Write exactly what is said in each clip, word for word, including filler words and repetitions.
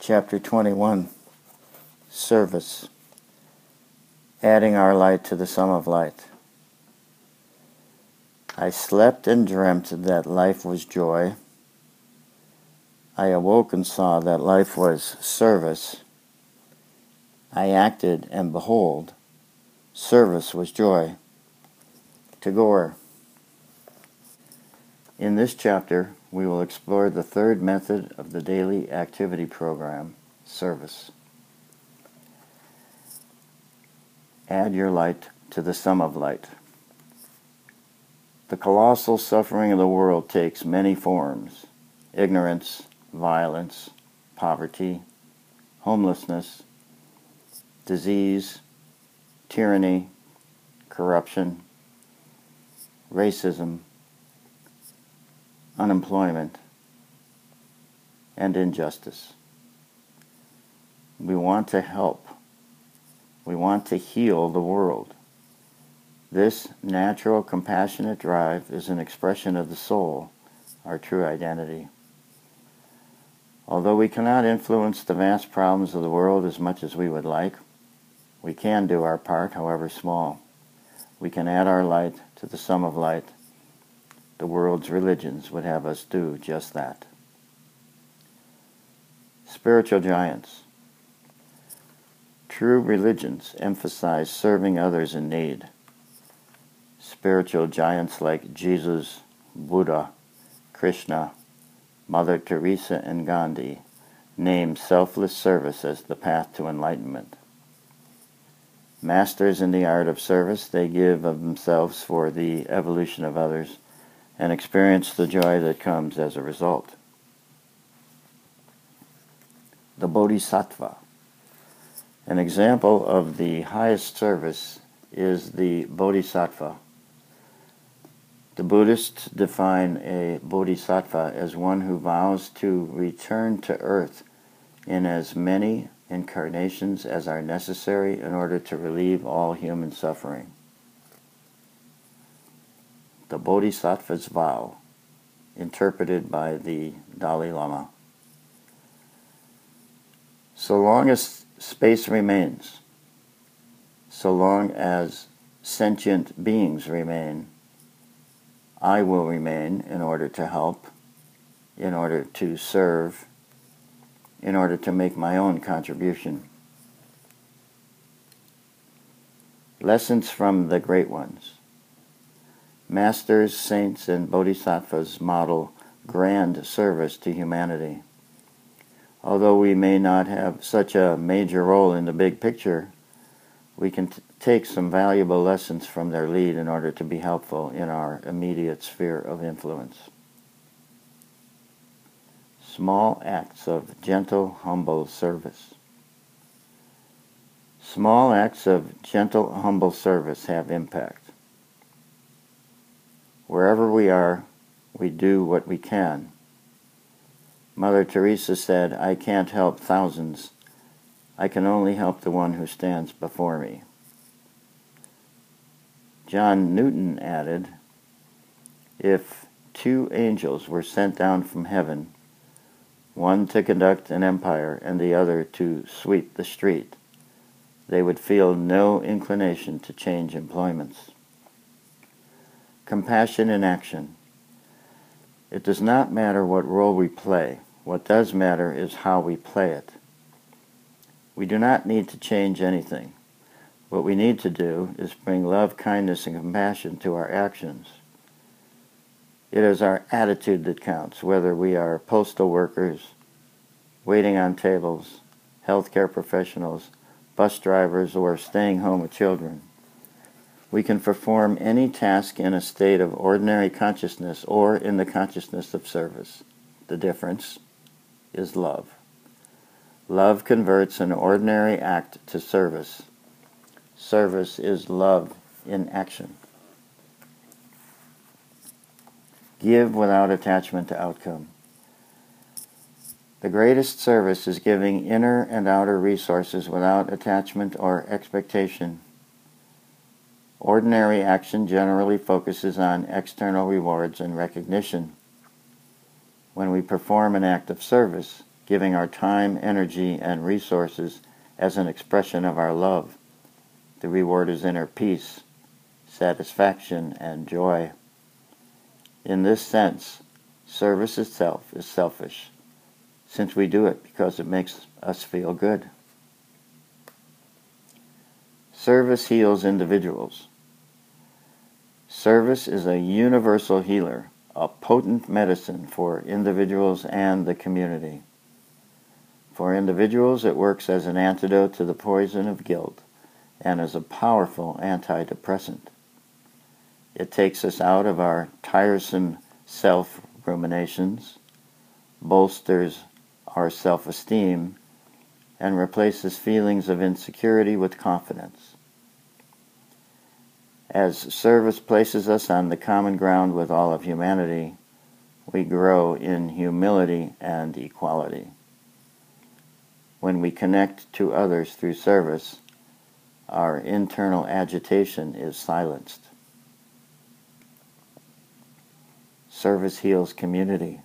Chapter twenty-one, Service, Adding our light to the sum of light. I slept and dreamt that life was joy. I awoke and saw that life was service. I acted, and behold, service was joy. Tagore. In this chapter, we will explore the third method of the daily activity program, service. Add your light to the sum of light. The colossal suffering of the world takes many forms: ignorance, violence, poverty, homelessness, disease, tyranny, corruption, racism, unemployment, and injustice. We want to help. We want to heal the world. This natural, compassionate drive is an expression of the soul, our true identity. Although we cannot influence the vast problems of the world as much as we would like, we can do our part, however small. We can add our light to the sum of light. The world's religions would have us do just that. Spiritual giants. True religions emphasize serving others in need. Spiritual giants like Jesus, Buddha, Krishna, Mother Teresa, and Gandhi name selfless service as the path to enlightenment. Masters in the art of service, they give of themselves for the evolution of others and experience the joy that comes as a result. The Bodhisattva. An example of the highest service is the Bodhisattva. The Buddhists define a Bodhisattva as one who vows to return to earth in as many incarnations as are necessary in order to relieve all human suffering. The Bodhisattva's vow, interpreted by the Dalai Lama. So long as space remains, so long as sentient beings remain, I will remain in order to help, in order to serve, in order to make my own contribution. Lessons from the Great Ones. Masters, saints, and bodhisattvas model grand service to humanity. Although we may not have such a major role in the big picture, we can t- take some valuable lessons from their lead in order to be helpful in our immediate sphere of influence. Small acts of gentle, humble service. Small acts of gentle, humble service have impact. Wherever we are, we do what we can. Mother Teresa said, "I can't help thousands. I can only help the one who stands before me." John Newton added, "If two angels were sent down from heaven, one to conduct an empire and the other to sweep the street, they would feel no inclination to change employments." Compassion in action. It does not matter what role we play. What does matter is how we play it. We do not need to change anything. What we need to do is bring love, kindness, and compassion to our actions. It is our attitude that counts, whether we are postal workers, waiting on tables, healthcare professionals, bus drivers, or staying home with children. We can perform any task in a state of ordinary consciousness or in the consciousness of service. The difference is love. Love converts an ordinary act to service. Service is love in action. Give without attachment to outcome. The greatest service is giving inner and outer resources without attachment or expectation. Ordinary action generally focuses on external rewards and recognition. When we perform an act of service, giving our time, energy, and resources as an expression of our love. The reward is inner peace, satisfaction, and joy. In this sense, service itself is selfish, since we do it because it makes us feel good. Service heals individuals. Service is a universal healer, a potent medicine for individuals and the community. For individuals, it works as an antidote to the poison of guilt and as a powerful antidepressant. It takes us out of our tiresome self-ruminations, bolsters our self-esteem, and replaces feelings of insecurity with confidence. As service places us on the common ground with all of humanity, we grow in humility and equality. When we connect to others through service, our internal agitation is silenced. Service heals community.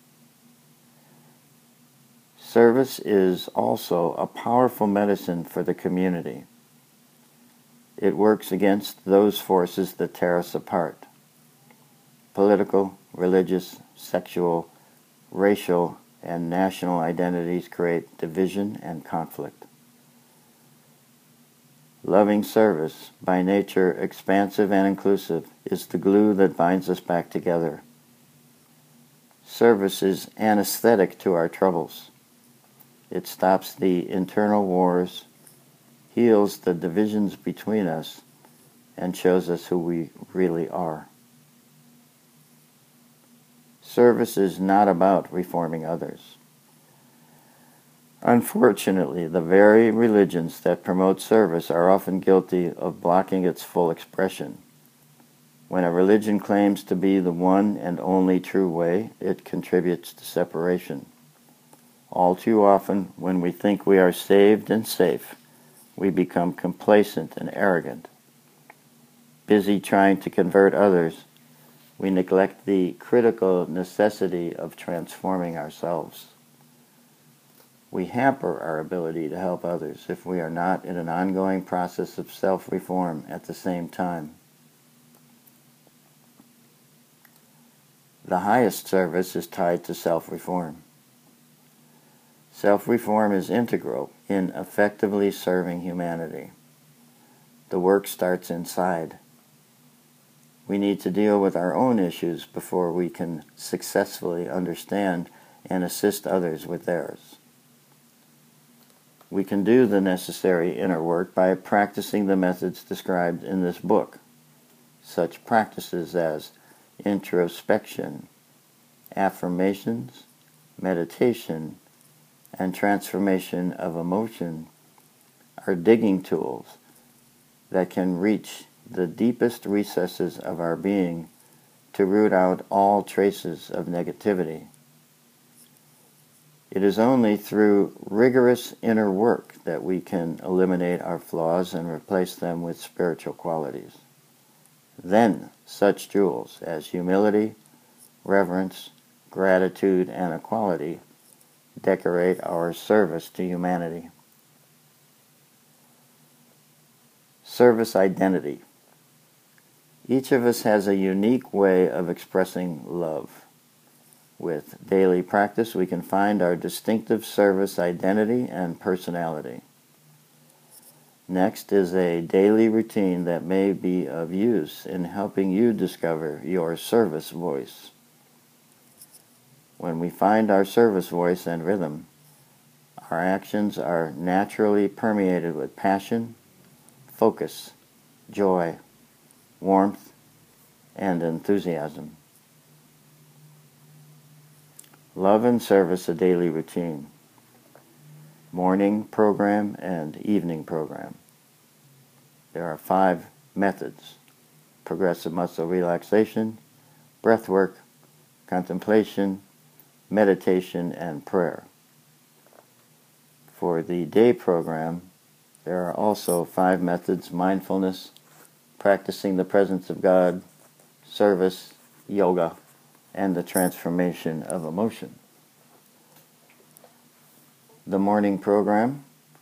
Service is also a powerful medicine for the community. It works against those forces that tear us apart. Political, religious, sexual, racial, and national identities create division and conflict. Loving service, by nature expansive and inclusive, is the glue that binds us back together. Service is anesthetic to our troubles. It stops the internal wars, heals the divisions between us, and shows us who we really are. Service is not about reforming others. Unfortunately, the very religions that promote service are often guilty of blocking its full expression. When a religion claims to be the one and only true way, it contributes to separation. All too often, when we think we are saved and safe, we become complacent and arrogant. Busy trying to convert others, we neglect the critical necessity of transforming ourselves. We hamper our ability to help others if we are not in an ongoing process of self-reform at the same time. The highest service is tied to self-reform. Self-reform is integral in effectively serving humanity. The work starts inside. We need to deal with our own issues before we can successfully understand and assist others with theirs. We can do the necessary inner work by practicing the methods described in this book, such practices as introspection, affirmations, meditation, and transformation of emotion are digging tools that can reach the deepest recesses of our being to root out all traces of negativity. It is only through rigorous inner work that we can eliminate our flaws and replace them with spiritual qualities. Then such jewels as humility, reverence, gratitude, and equality decorate our service to humanity. Service identity. Each of us has a unique way of expressing love. With daily practice, we can find our distinctive service identity and personality. Next is a daily routine that may be of use in helping you discover your service voice. When we find our service voice and rhythm, our actions are naturally permeated with passion, focus, joy, warmth, and enthusiasm. Love and service a daily routine. Morning program and evening program. There are five methods: progressive muscle relaxation, breath work, contemplation, meditation, and prayer. For the day program, there are also five methods: mindfulness, practicing the presence of God, service, yoga, and the transformation of emotion. The morning program.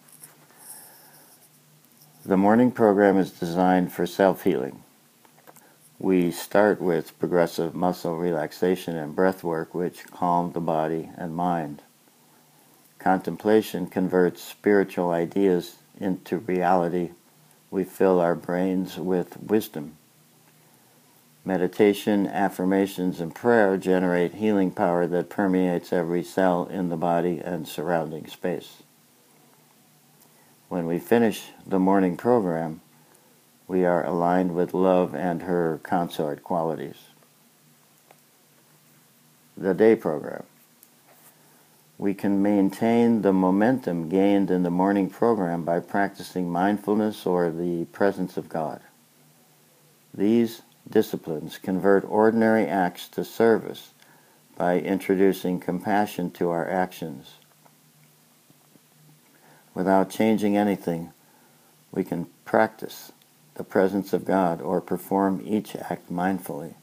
The morning program is designed for self-healing. We start with progressive muscle relaxation and breath work, which calm the body and mind. Contemplation converts spiritual ideas into reality. We fill our brains with wisdom. Meditation, affirmations, and prayer generate healing power that permeates every cell in the body and surrounding space. When we finish the morning program, we are aligned with love and her consort qualities. The day program. We can maintain the momentum gained in the morning program by practicing mindfulness or the presence of God. These disciplines convert ordinary acts to service by introducing compassion to our actions. Without changing anything, we can practice the presence of God or perform each act mindfully.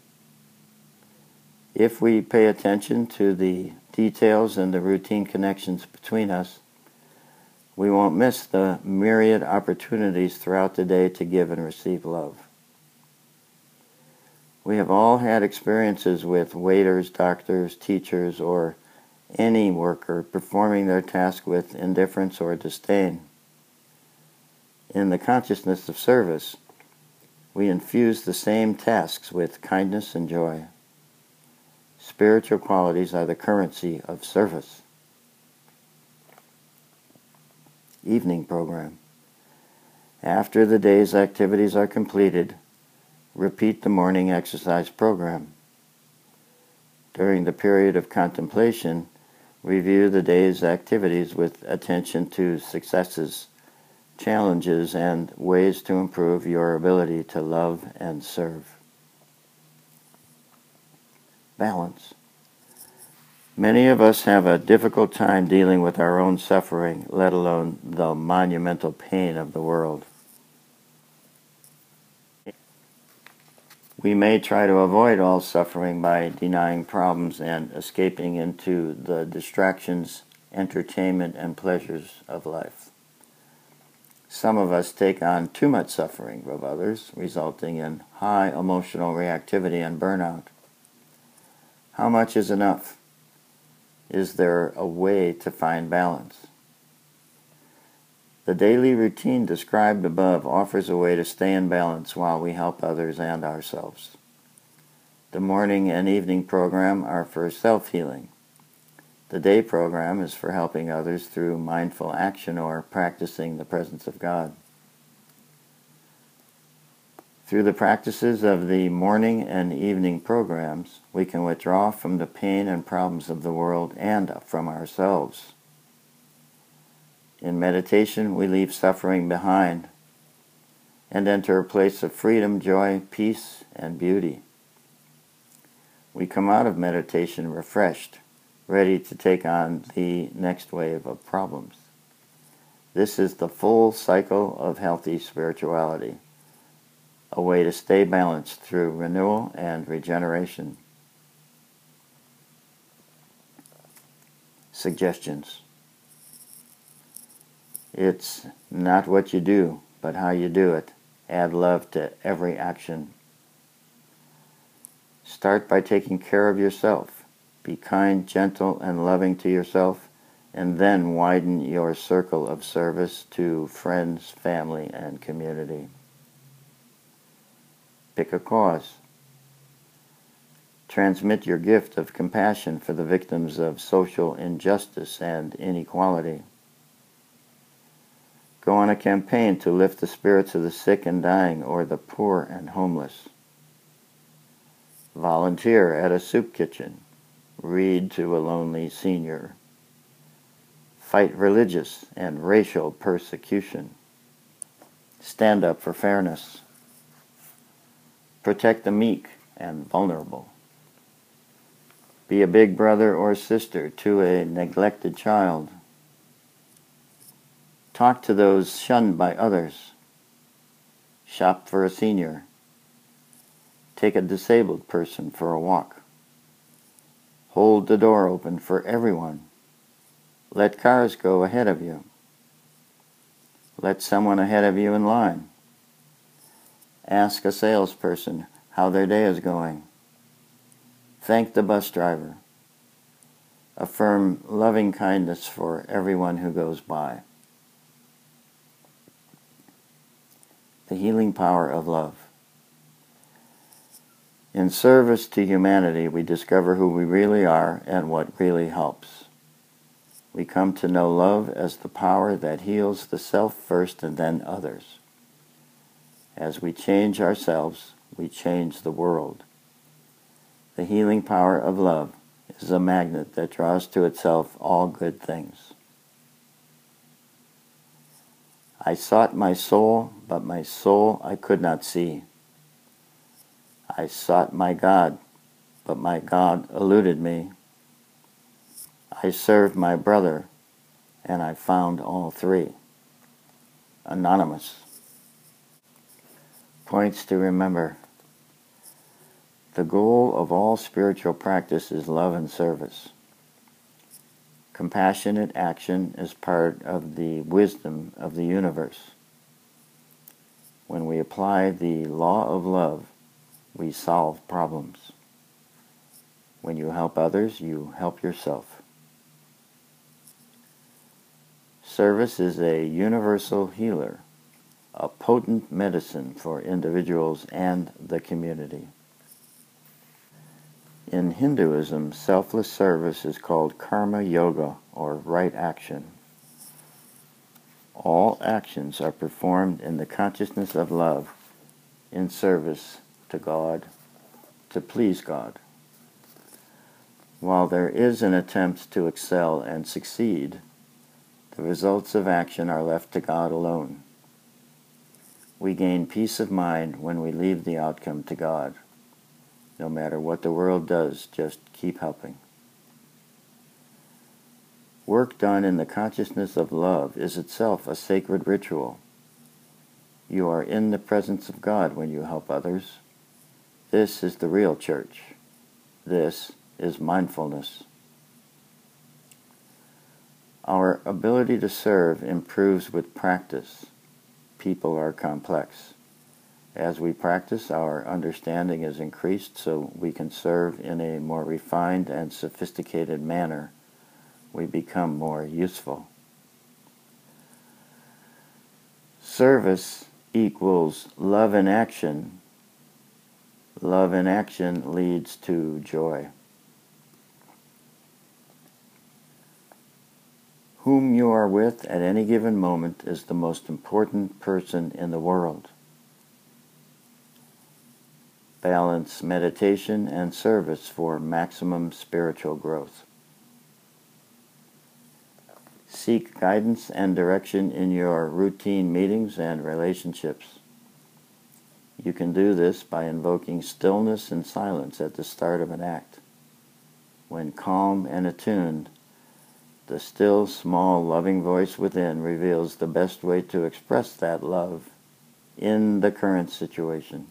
If we pay attention to the details and the routine connections between us, we won't miss the myriad opportunities throughout the day to give and receive love. We have all had experiences with waiters, doctors, teachers, or any worker performing their task with indifference or disdain. In the consciousness of service, we infuse the same tasks with kindness and joy. Spiritual qualities are the currency of service. Evening program. After the day's activities are completed, repeat the morning exercise program. During the period of contemplation, review the day's activities with attention to successes, challenges, and ways to improve your ability to love and serve. Balance. Many of us have a difficult time dealing with our own suffering, let alone the monumental pain of the world. We may try to avoid all suffering by denying problems and escaping into the distractions, entertainment, and pleasures of life. Some of us take on too much suffering of others, resulting in high emotional reactivity and burnout. How much is enough? Is there a way to find balance? The daily routine described above offers a way to stay in balance while we help others and ourselves. The morning and evening program are for self-healing. The day program is for helping others through mindful action or practicing the presence of God. Through the practices of the morning and evening programs, we can withdraw from the pain and problems of the world and from ourselves. In meditation, we leave suffering behind and enter a place of freedom, joy, peace, and beauty. We come out of meditation refreshed, ready to take on the next wave of problems. This is the full cycle of healthy spirituality, a way to stay balanced through renewal and regeneration. Suggestions. It's not what you do, but how you do it. Add love to every action. Start by taking care of yourself. Be kind, gentle, and loving to yourself, and then widen your circle of service to friends, family, and community. Pick a cause. Transmit your gift of compassion for the victims of social injustice and inequality. Go on a campaign to lift the spirits of the sick and dying or the poor and homeless. Volunteer at a soup kitchen. Read to a lonely senior. Fight religious and racial persecution. Stand up for fairness. Protect the meek and vulnerable. Be a big brother or sister to a neglected child. Talk to those shunned by others. Shop for a senior. Take a disabled person for a walk. Hold the door open for everyone. Let cars go ahead of you. Let someone ahead of you in line. Ask a salesperson how their day is going. Thank the bus driver. Affirm loving kindness for everyone who goes by. The healing power of love. In service to humanity, we discover who we really are and what really helps. We come to know love as the power that heals the self first and then others. As we change ourselves, we change the world. The healing power of love is a magnet that draws to itself all good things. I sought my soul, but my soul I could not see. I sought my God, but my God eluded me. I served my brother, and I found all three. Anonymous. Points to remember. The goal of all spiritual practice is love and service. Compassionate action is part of the wisdom of the universe. When we apply the law of love, we solve problems. When you help others, you help yourself. Service is a universal healer, a potent medicine for individuals and the community. In Hinduism, selfless service is called karma yoga, or right action. All actions are performed in the consciousness of love, in service to God, to please God. While there is an attempt to excel and succeed, the results of action are left to God alone. We gain peace of mind when we leave the outcome to God. No matter what the world does, just keep helping. Work done in the consciousness of love is itself a sacred ritual. You are in the presence of God when you help others. This is the real church. This is mindfulness. Our ability to serve improves with practice. People are complex. As we practice, our understanding is increased so we can serve in a more refined and sophisticated manner. We become more useful. Service equals love in action. Love in action leads to joy. Whom you are with at any given moment is the most important person in the world. Balance meditation and service for maximum spiritual growth. Seek guidance and direction in your routine meetings and relationships. You can do this by invoking stillness and silence at the start of an act. When calm and attuned, the still, small, loving voice within reveals the best way to express that love in the current situation.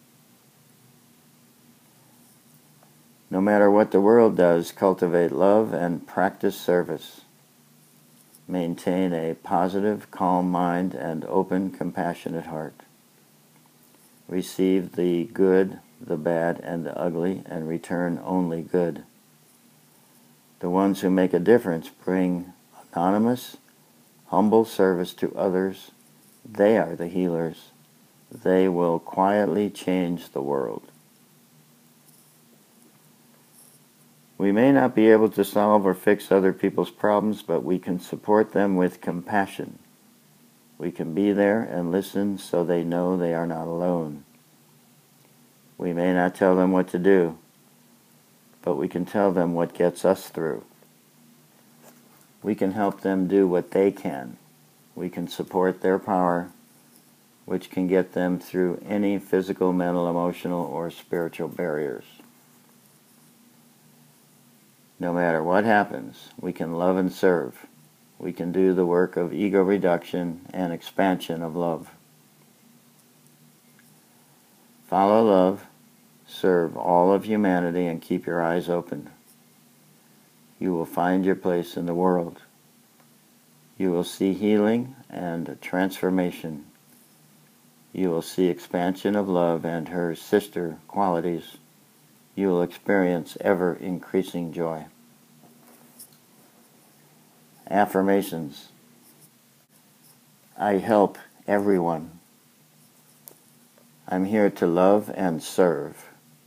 No matter what the world does, cultivate love and practice service. Maintain a positive, calm mind and open, compassionate heart. Receive the good, the bad, and the ugly, and return only good. The ones who make a difference bring anonymous, humble service to others. They are the healers. They will quietly change the world. We may not be able to solve or fix other people's problems, but we can support them with compassion. We can be there and listen so they know they are not alone. We may not tell them what to do, but we can tell them what gets us through. We can help them do what they can. We can support their power, which can get them through any physical, mental, emotional, or spiritual barriers. No matter what happens, we can love and serve. We can do the work of ego reduction and expansion of love. Follow love, serve all of humanity, and keep your eyes open. You will find your place in the world. You will see healing and transformation. You will see expansion of love and her sister qualities. You will experience ever-increasing joy. Affirmations. I help everyone. I'm here to love and serve.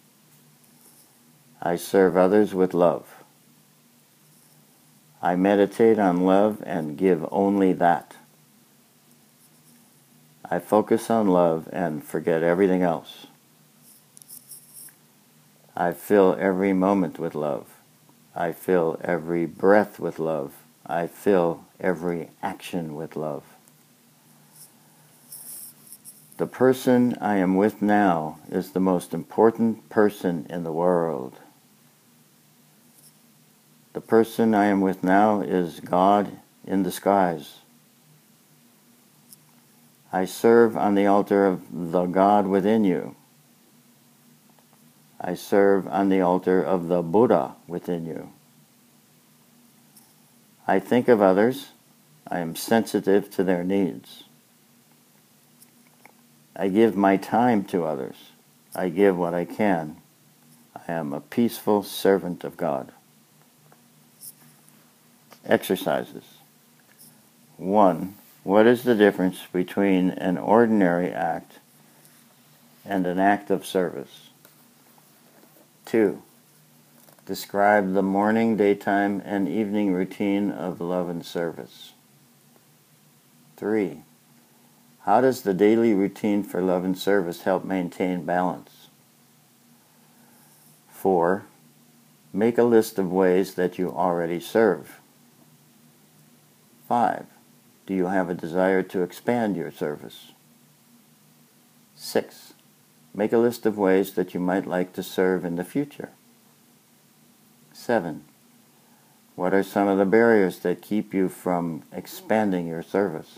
I serve others with love. I meditate on love and give only that. I focus on love and forget everything else. I fill every moment with love. I fill every breath with love. I fill every action with love. The person I am with now is the most important person in the world. The person I am with now is God in disguise. I serve on the altar of the God within you. I serve on the altar of the Buddha within you. I think of others. I am sensitive to their needs. I give my time to others. I give what I can. I am a peaceful servant of God. Exercises. One. What is the difference between an ordinary act and an act of service? Two. Describe the morning, daytime, and evening routine of love and service. Three. How does the daily routine for love and service help maintain balance? Four. Make a list of ways that you already serve. Five. Do you have a desire to expand your service? Six. Make a list of ways that you might like to serve in the future. Seven. What are some of the barriers that keep you from expanding your service?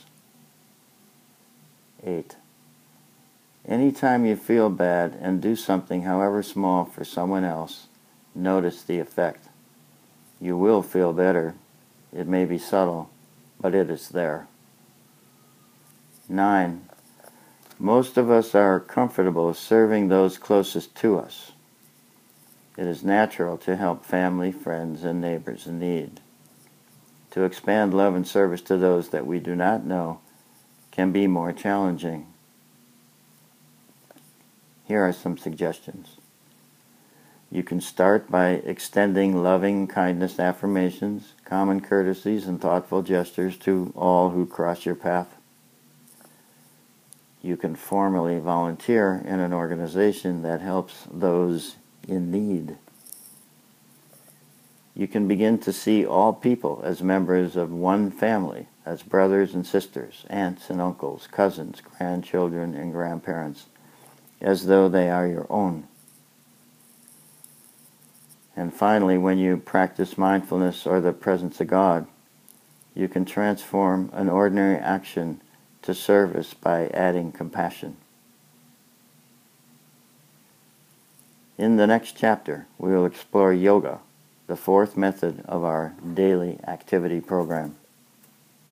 Eight. Anytime you feel bad and do something, however small, for someone else, notice the effect. You will feel better. It may be subtle, but it is there. Nine. Most of us are comfortable serving those closest to us. It is natural to help family, friends, and neighbors in need. To expand love and service to those that we do not know can be more challenging. Here are some suggestions. You can start by extending loving kindness affirmations, common courtesies, and thoughtful gestures to all who cross your path. You can formally volunteer in an organization that helps those in need. You can begin to see all people as members of one family, as brothers and sisters, aunts and uncles, cousins, grandchildren, and grandparents, as though they are your own. And finally, when you practice mindfulness or the presence of God, you can transform an ordinary action to service by adding compassion. In the next chapter, we will explore yoga, the fourth method of our daily activity program.